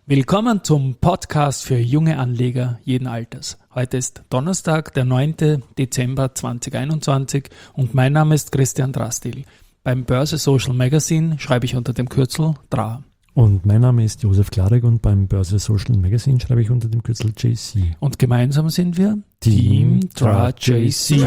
Willkommen zum Podcast für junge Anleger jeden Alters. Heute ist Donnerstag, der 9. Dezember 2021 und mein Name ist Christian Drastil. Beim Börse Social Magazine schreibe ich unter dem Kürzel DRA. Und mein Name ist Josef Klarek und beim Börse Social Magazine schreibe ich unter dem Kürzel JC. Und gemeinsam sind wir Team DRA JC.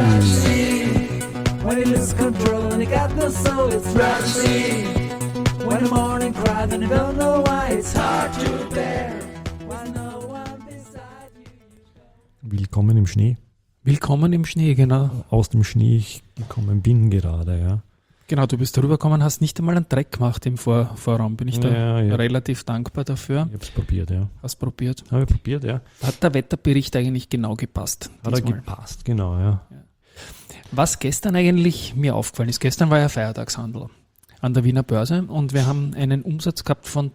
Willkommen im Schnee. Willkommen im Schnee, genau. Aus dem Schnee ich gekommen bin gerade, ja. Genau, du bist rübergekommen, hast nicht einmal einen Dreck gemacht im Vorraum. Bin ich da relativ dankbar dafür. Ich habe es probiert, ja. Hast probiert? Habe ich probiert, ja. Hat der Wetterbericht eigentlich genau gepasst? Hat er gepasst, genau, ja. Was gestern eigentlich mir aufgefallen ist, gestern war ja Feiertagshandel an der Wiener Börse und wir haben einen Umsatz gehabt von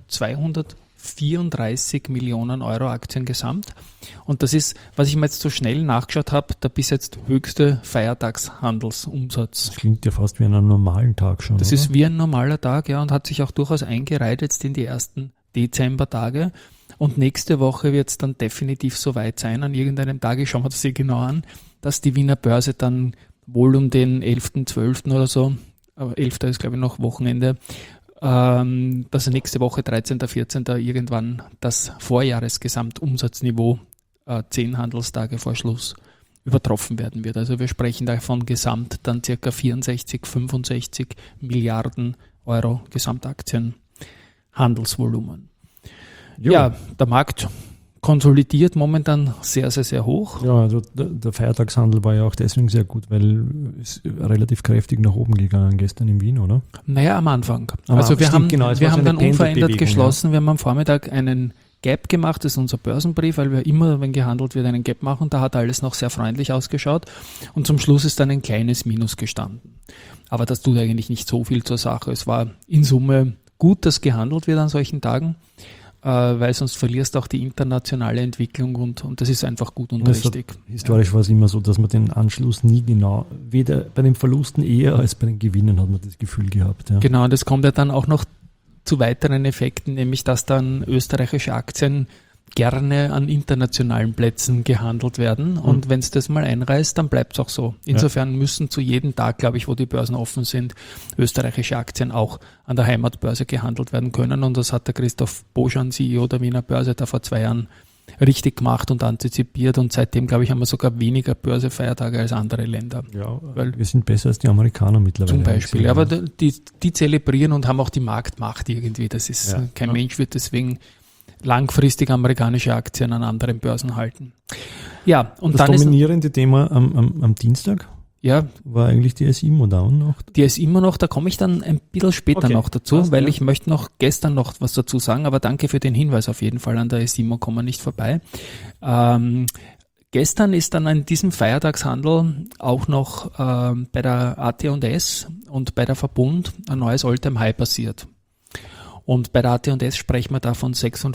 234 Millionen Euro Aktien gesamt. Und das ist, was ich mir jetzt so schnell nachgeschaut habe, der bis jetzt höchste Feiertagshandelsumsatz. Das klingt ja fast wie einen normalen Tag schon. Das oder? ist wie ein normaler Tag, ja, und hat sich auch durchaus eingereiht jetzt in die ersten Dezembertage. Und nächste Woche wird es dann definitiv soweit sein, an irgendeinem Tag, ich schaue mir das hier genau an, dass die Wiener Börse dann wohl um den 11.12. oder so, aber 11. ist glaube ich noch Wochenende, dass nächste Woche 13., 14. irgendwann das Vorjahresgesamtumsatzniveau 10 Handelstage vor Schluss übertroffen werden wird. Also wir sprechen davon gesamt dann ca. 64, 65 Milliarden Euro Gesamtaktienhandelsvolumen. Ja, der Markt konsolidiert momentan sehr, sehr, sehr hoch. Ja, also der Feiertagshandel war ja auch deswegen sehr gut, weil es relativ kräftig nach oben gegangen gestern in Wien, oder? Naja, am Anfang. Also wir haben dann unverändert geschlossen. Ja. Wir haben am Vormittag einen Gap gemacht, das ist unser Börsenbrief, weil wir immer, wenn gehandelt wird, einen Gap machen. Da hat alles noch sehr freundlich ausgeschaut und zum Schluss ist dann ein kleines Minus gestanden. Aber das tut eigentlich nicht so viel zur Sache. Es war in Summe gut, dass gehandelt wird an solchen Tagen, weil sonst verlierst du auch die internationale Entwicklung und das ist einfach gut und richtig. Historisch war es immer so, dass man den Anschluss nie genau, weder bei den Verlusten eher als bei den Gewinnen hat man das Gefühl gehabt. Ja. Genau, und es kommt ja dann auch noch zu weiteren Effekten, nämlich dass dann österreichische Aktien gerne an internationalen Plätzen gehandelt werden und wenn es das mal einreißt, dann bleibt es auch so. Insofern müssen zu jedem Tag, glaube ich, wo die Börsen offen sind, österreichische Aktien auch an der Heimatbörse gehandelt werden können und das hat der Christoph Boschan, CEO der Wiener Börse, da vor 2 Jahren richtig gemacht und antizipiert und seitdem, glaube ich, haben wir sogar weniger Börsefeiertage als andere Länder. Ja, weil wir sind besser als die Amerikaner mittlerweile. Zum Beispiel, ja, aber die zelebrieren und haben auch die Marktmacht irgendwie. Das ist, kein Mensch wird deswegen langfristig amerikanische Aktien an anderen Börsen halten. Ja, und das dann dominierende Thema am Dienstag war eigentlich die S-Immo down noch. Die S-Immo noch, da komme ich dann ein bisschen später noch dazu, weil ich möchte gestern noch was dazu sagen, aber danke für den Hinweis auf jeden Fall, an der S-Immo kommen wir nicht vorbei. Gestern ist dann an diesem Feiertagshandel auch noch bei der AT&S und bei der Verbund ein neues All-Time-High passiert. Und bei der AT&S sprechen wir da von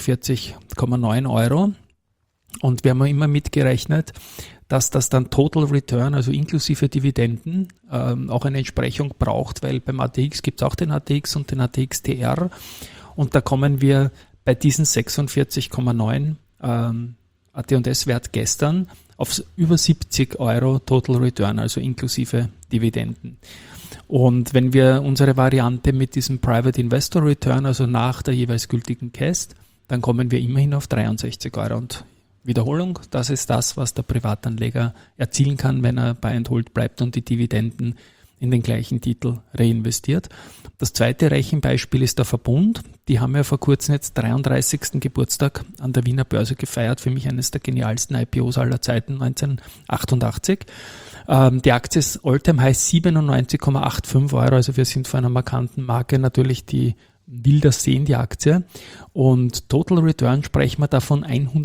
46,9 Euro. Und wir haben immer mitgerechnet, dass das dann Total Return, also inklusive Dividenden, auch eine Entsprechung braucht, weil beim ATX gibt es auch den ATX und den ATX TR. Und da kommen wir bei diesen 46,9 AT&S-Wert gestern auf über 70 Euro Total Return, also inklusive Dividenden. Und wenn wir unsere Variante mit diesem Private Investor Return, also nach der jeweils gültigen Cast, dann kommen wir immerhin auf 63 Euro. Und Wiederholung, das ist das, was der Privatanleger erzielen kann, wenn er Buy and Hold bleibt und die Dividenden in den gleichen Titel reinvestiert. Das zweite Rechenbeispiel ist der Verbund. Die haben ja vor kurzem jetzt 33. Geburtstag an der Wiener Börse gefeiert. Für mich eines der genialsten IPOs aller Zeiten, 1988. Die Aktie ist All-Time High 97,85 Euro. Also wir sind vor einer markanten Marke natürlich, die will das sehen, die Aktie. Und Total Return sprechen wir davon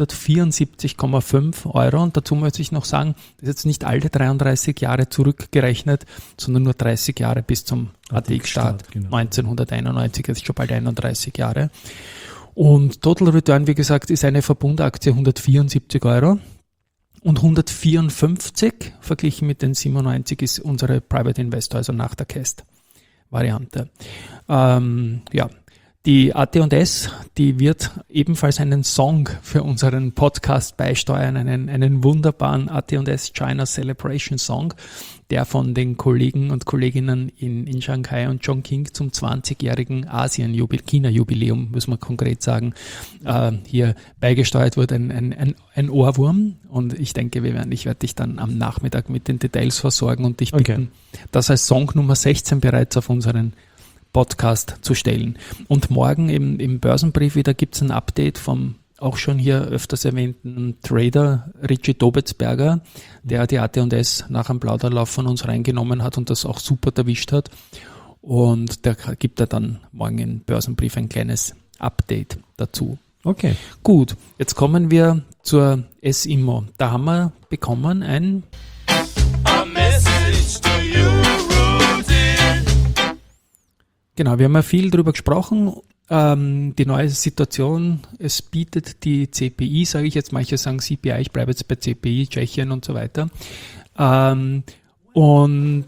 174,5 Euro. Und dazu muss ich noch sagen, das ist jetzt nicht alle 33 Jahre zurückgerechnet, sondern nur 30 Jahre bis zum ATX-Start. Genau. 1991, jetzt schon bald 31 Jahre. Und Total Return, wie gesagt, ist eine Verbundaktie 174 Euro. Und 154 verglichen mit den 97 ist unsere Private Investor, also nach der Cast-Variante. Die AT&S, die wird ebenfalls einen Song für unseren Podcast beisteuern, einen wunderbaren AT&S China Celebration Song, der von den Kollegen und Kolleginnen in Shanghai und Chongqing zum 20-jährigen China-Jubiläum, muss man konkret sagen, hier beigesteuert wird, ein Ohrwurm. Und ich denke, ich werde dich dann am Nachmittag mit den Details versorgen und dich bitten, das als Song Nummer 16 bereits auf unseren Podcast zu stellen. Und morgen im Börsenbrief wieder gibt es ein Update vom auch schon hier öfters erwähnten Trader Richie Dobetsberger, der die AT&S nach einem Plauderlauf von uns reingenommen hat und das auch super erwischt hat. Und der gibt dann morgen im Börsenbrief ein kleines Update dazu. Okay. Gut, jetzt kommen wir zur S-Immo. Da haben wir bekommen ein Genau, wir haben ja viel drüber gesprochen. Die neue Situation, es bietet die CPI, sage ich jetzt, manche sagen CPI, ich bleibe jetzt bei CPI, Tschechien und so weiter. Und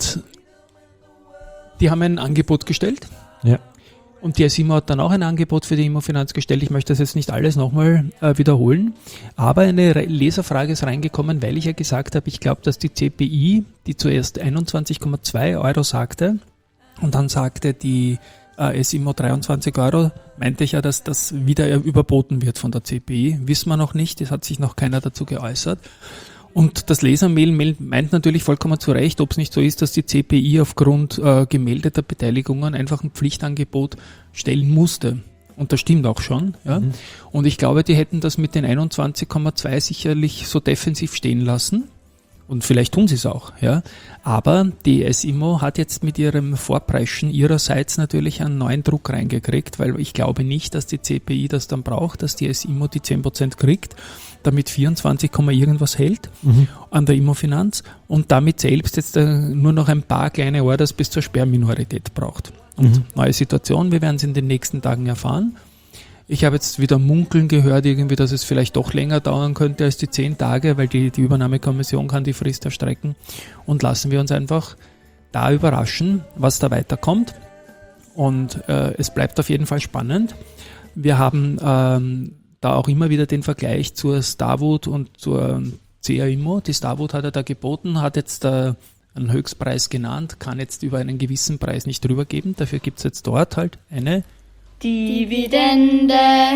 die haben ein Angebot gestellt. Ja. Und die S-Immo hat dann auch ein Angebot für die Immofinanz gestellt. Ich möchte das jetzt nicht alles nochmal wiederholen. Aber eine Leserfrage ist reingekommen, weil ich ja gesagt habe, ich glaube, dass die CPI, die zuerst 21,2 Euro sagte, und dann sagte die S-Immo 23 Euro, meinte ich ja, dass das wieder überboten wird von der CPI. Wissen wir noch nicht, es hat sich noch keiner dazu geäußert. Und das Lesermail meint natürlich vollkommen zu Recht, ob es nicht so ist, dass die CPI aufgrund gemeldeter Beteiligungen einfach ein Pflichtangebot stellen musste. Und das stimmt auch schon. Ja. Und ich glaube, die hätten das mit den 21,2 sicherlich so defensiv stehen lassen. Und vielleicht tun sie es auch, ja. Aber die S-Immo hat jetzt mit ihrem Vorpreischen ihrerseits natürlich einen neuen Druck reingekriegt, weil ich glaube nicht, dass die CPI das dann braucht, dass die S-Immo die 10% kriegt, damit 24, irgendwas hält an der Immofinanz und damit selbst jetzt nur noch ein paar kleine Orders bis zur Sperrminorität braucht. Und neue Situation, wir werden es in den nächsten Tagen erfahren. Ich habe jetzt wieder munkeln gehört, irgendwie, dass es vielleicht doch länger dauern könnte als die 10 Tage, weil die Übernahmekommission kann die Frist erstrecken. Und lassen wir uns einfach da überraschen, was da weiterkommt. Und es bleibt auf jeden Fall spannend. Wir haben da auch immer wieder den Vergleich zur Starwood und zur CA-Immo. Die Starwood hat er da geboten, hat jetzt einen Höchstpreis genannt, kann jetzt über einen gewissen Preis nicht drüber geben. Dafür gibt es jetzt dort halt eine Dividende,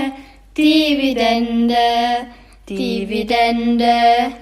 Dividende, Dividende,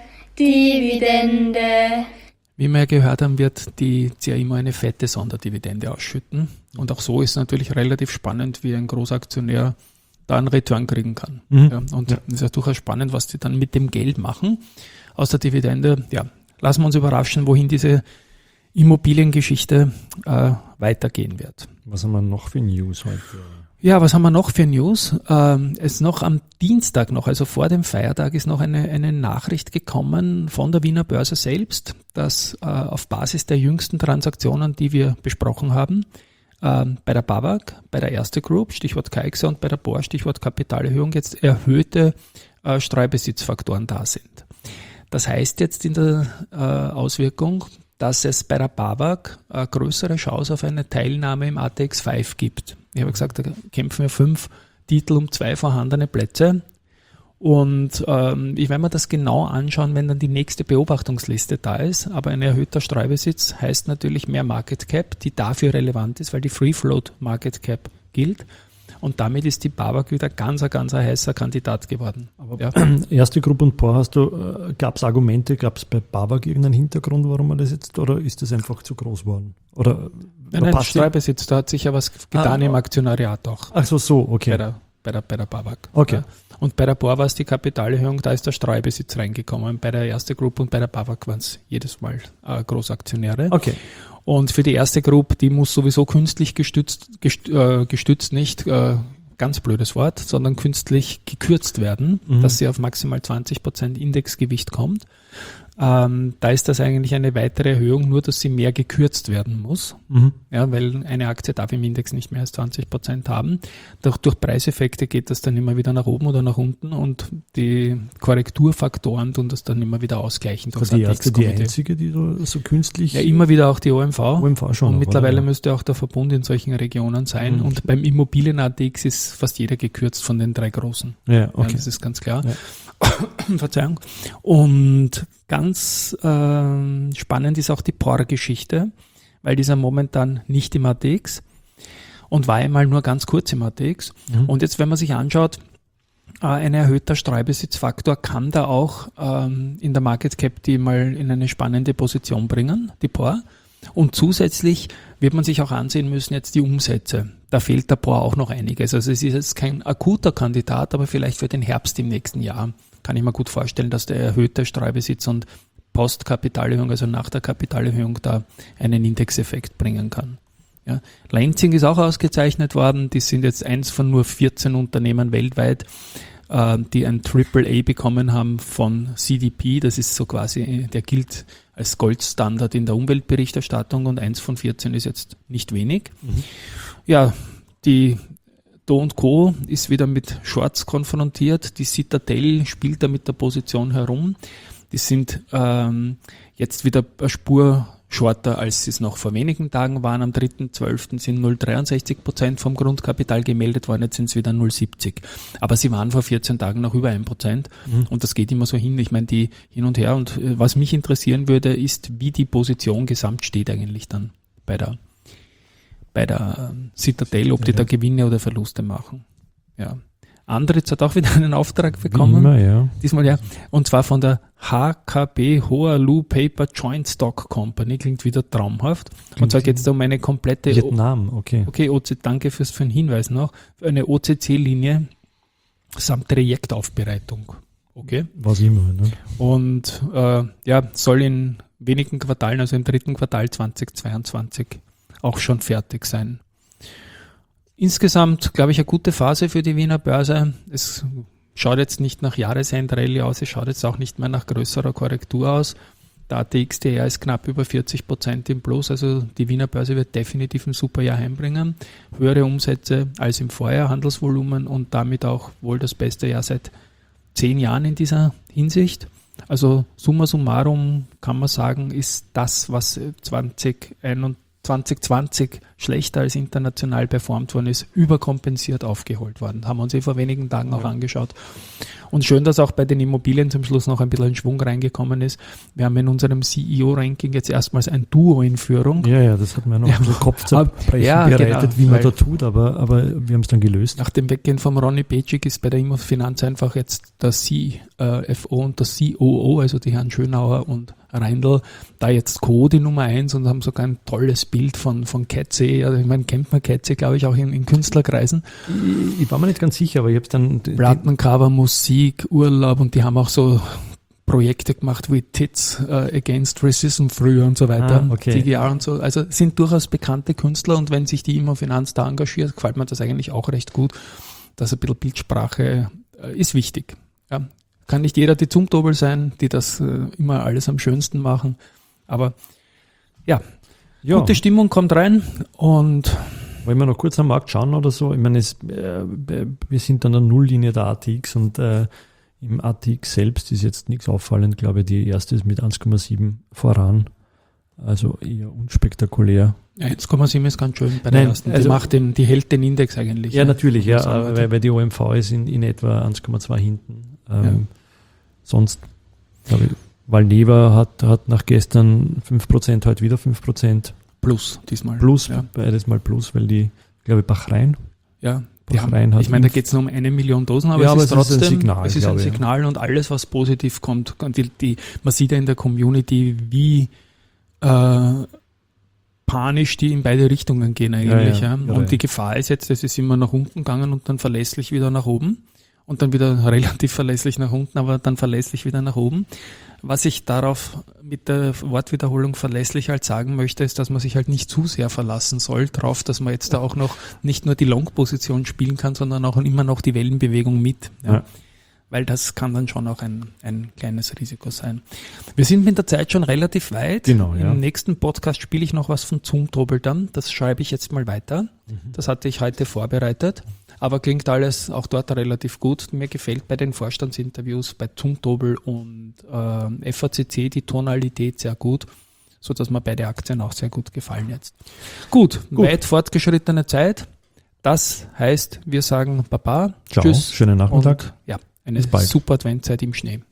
Dividende. Wie wir ja gehört haben, wird die CA-Immo eine fette Sonderdividende ausschütten. Und auch so ist es natürlich relativ spannend, wie ein Großaktionär da einen Return kriegen kann. Ja, und es ist ja durchaus spannend, was die dann mit dem Geld machen aus der Dividende. Ja, lassen wir uns überraschen, wohin diese Immobiliengeschichte weitergehen wird. Was haben wir noch für News heute? Ja, was haben wir noch für News? Es noch am Dienstag noch, also vor dem Feiertag, ist noch eine Nachricht gekommen von der Wiener Börse selbst, dass auf Basis der jüngsten Transaktionen, die wir besprochen haben, bei der BAWAG, bei der Erste Group, Stichwort KAIXA, und bei der BOR, Stichwort Kapitalerhöhung, jetzt erhöhte Streubesitzfaktoren da sind. Das heißt jetzt in der Auswirkung, dass es bei der BAWAG größere Chance auf eine Teilnahme im ATX 5 gibt. Ich habe gesagt, da kämpfen wir 5 Titel um 2 vorhandene Plätze. Und ich werde mir das genau anschauen, wenn dann die nächste Beobachtungsliste da ist. Aber ein erhöhter Streubesitz heißt natürlich mehr Market Cap, die dafür relevant ist, weil die Free Float Market Cap gilt. Und damit ist die BAWAG wieder ganz ein heißer Kandidat geworden. Aber ja. Erste Gruppe und POR gab es Argumente, gab es bei BAWAG irgendeinen Hintergrund, warum man das jetzt, oder ist das einfach zu groß geworden? Oder nein, Streubesitz, da hat sich ja was getan im Aktionariat auch. Ach so, okay. Bei der BAWAG. Okay. Ja. Und bei der BOR war es die Kapitalerhöhung, da ist der Streubesitz reingekommen. Bei der Erste Gruppe und bei der BAWAG waren es jedes Mal Großaktionäre. Okay. Und für die Erste Gruppe, die muss sowieso künstlich gestützt nicht, ganz blödes Wort, sondern künstlich gekürzt werden, dass sie auf maximal 20% Indexgewicht kommt. Da ist das eigentlich eine weitere Erhöhung, nur dass sie mehr gekürzt werden muss. Ja, weil eine Aktie darf im Index nicht mehr als 20% haben. Doch durch Preiseffekte geht das dann immer wieder nach oben oder nach unten und die Korrekturfaktoren tun das dann immer wieder ausgleichen. Das ist die erste, die einzige, die so künstlich... Ja, immer wieder auch die OMV. OMV schon. Und mittlerweile müsste auch der Verbund in solchen Regionen sein. Und beim Immobilien-ATX ist fast jeder gekürzt von den 3 großen. Ja, okay. Ja, das ist ganz klar. Ja. Verzeihung. Und ganz spannend ist auch die POR-Geschichte, weil die ist ja momentan nicht im ATX und war einmal nur ganz kurz im ATX. Und jetzt, wenn man sich anschaut, ein erhöhter Streubesitzfaktor kann da auch in der Market Cap die mal in eine spannende Position bringen, die POR. Und zusätzlich wird man sich auch ansehen müssen jetzt die Umsätze. Da fehlt der POR auch noch einiges. Also es ist jetzt kein akuter Kandidat, aber vielleicht für den Herbst im nächsten Jahr kann ich mir gut vorstellen, dass der erhöhte Streubesitz und Postkapitalerhöhung, also nach der Kapitalerhöhung, da einen Indexeffekt bringen kann. Ja. Lenzing ist auch ausgezeichnet worden. Die sind jetzt eins von nur 14 Unternehmen weltweit, die ein AAA bekommen haben von CDP. Das ist so quasi, der gilt als Goldstandard in der Umweltberichterstattung und 1 von 14 ist jetzt nicht wenig. Ja, die Do & Co. ist wieder mit Shorts konfrontiert. Die Citadel spielt da mit der Position herum. Die sind jetzt wieder eine Spur shorter, als sie es noch vor wenigen Tagen waren. Am 3.12. sind 0,63% vom Grundkapital gemeldet worden, jetzt sind es wieder 0,70. Aber sie waren vor 14 Tagen noch über 1%. Und das geht immer so hin. Ich meine, die hin und her. Und was mich interessieren würde, ist, wie die Position gesamt steht eigentlich dann bei der Citadel, ob die da Gewinne oder Verluste machen. Ja. Andritz hat auch wieder einen Auftrag bekommen. Immer, ja. Diesmal ja. Und zwar von der HKB Hoalu Paper Joint Stock Company. Klingt wieder traumhaft. Und zwar geht es da um eine komplette Vietnam, okay. Okay, danke für den Hinweis noch. Eine OCC-Linie samt Trajektaufbereitung. Okay. Was immer, ne? Und soll in wenigen Quartalen, also im 3. Quartal 2022 auch schon fertig sein. Insgesamt, glaube ich, eine gute Phase für die Wiener Börse. Es schaut jetzt nicht nach Jahresendrallye aus, es schaut jetzt auch nicht mehr nach größerer Korrektur aus. Der ATX-TR ist knapp über 40% im Plus, also die Wiener Börse wird definitiv ein super Jahr heimbringen. Höhere Umsätze als im Vorjahr, Handelsvolumen und damit auch wohl das beste Jahr seit 10 Jahren in dieser Hinsicht. Also summa summarum kann man sagen, ist das, was 2020 schlechter als international performt worden ist, überkompensiert aufgeholt worden. Haben wir uns vor wenigen Tagen auch angeschaut. Und schön, dass auch bei den Immobilien zum Schluss noch ein bisschen ein Schwung reingekommen ist. Wir haben in unserem CEO-Ranking jetzt erstmals ein Duo in Führung. Ja, das hat mir noch ein bisschen Kopfzerbrechen bereitet, wie man da tut, aber wir haben es dann gelöst. Nach dem Weggehen vom Ronny Petschig ist bei der Immofinanz einfach jetzt der CFO und der COO, also die Herren Schönauer und Reindl, da jetzt Co. die Nummer 1 und haben sogar ein tolles Bild von Ketze. Also ich meine, kennt man Ketze, glaube ich, auch in Künstlerkreisen. Ich war mir nicht ganz sicher, aber ich habe es dann... Plattencover, Musik, Urlaub und die haben auch so Projekte gemacht wie Tits Against Racism früher und so weiter, TGR und so. Also sind durchaus bekannte Künstler und wenn sich die Immofinanz da engagiert, gefällt mir das eigentlich auch recht gut, dass ein bisschen Bildsprache ist wichtig. Ja. Kann nicht jeder die Zumtobel sein, die das immer alles am schönsten machen, aber ja, gute Stimmung kommt rein und... Wollen wir noch kurz am Markt schauen oder so? Ich meine, wir sind an der Nulllinie der ATX und im ATX selbst ist jetzt nichts auffallend, glaube ich. Die erste ist mit 1,7 voran, also eher unspektakulär. Ja, 1,7 ist ganz schön bei der ersten. Die hält den Index eigentlich. Ja, natürlich, weil die OMV ist in etwa 1,2 hinten. Sonst, glaube ich, Valneva hat nach gestern 5%, heute wieder 5%. Plus diesmal. Beides mal plus, weil die, glaube ich, Bahrain. Ja, ich meine, da geht es nur um 1 Million Dosen, aber es ist trotzdem ein Signal und alles, was positiv kommt. Man sieht ja in der Community, wie panisch die in beide Richtungen gehen eigentlich. Und die Gefahr ist jetzt, es ist immer nach unten gegangen und dann verlässlich wieder nach oben. Und dann wieder relativ verlässlich nach unten, aber dann verlässlich wieder nach oben. Was ich darauf mit der Wortwiederholung verlässlich halt sagen möchte, ist, dass man sich halt nicht zu sehr verlassen soll drauf, dass man jetzt da auch noch nicht nur die Long-Position spielen kann, sondern auch immer noch die Wellenbewegung mit. Ja. weil das kann dann schon auch ein kleines Risiko sein. Wir sind mit der Zeit schon relativ weit. Genau, ja. Im nächsten Podcast spiele ich noch was von Zumtobel dann. Das schreibe ich jetzt mal weiter. Das hatte ich heute vorbereitet. Aber klingt alles auch dort relativ gut. Mir gefällt bei den Vorstandsinterviews bei Zumtobel und FACC die Tonalität sehr gut, sodass mir beide Aktien auch sehr gut gefallen jetzt. Gut, weit fortgeschrittene Zeit. Das heißt, wir sagen Baba, Ciao, tschüss. schönen Nachmittag. Und, ja, eine Bis bald. super Adventzeit im Schnee.